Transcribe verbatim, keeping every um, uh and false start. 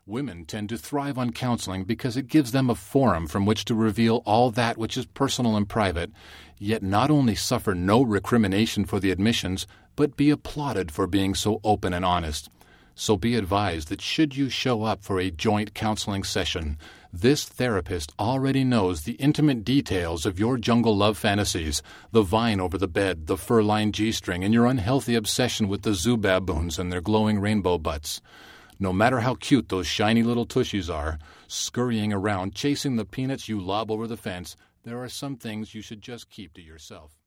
Women tend to thrive on counseling because it gives them a forum from which to reveal all that which is personal and private, yet not only suffer no recrimination for the admissions, but be applauded for being so open and honest. So be advised that should you show up for a joint counseling session, this therapist already knows the intimate details of your jungle love fantasies, the vine over the bed, the fur-lined G-string, and your unhealthy obsession with the zoo baboons and their glowing rainbow butts. No matter how cute those shiny little tushies are, scurrying around chasing the peanuts you lob over the fence, there are some things you should just keep to yourself.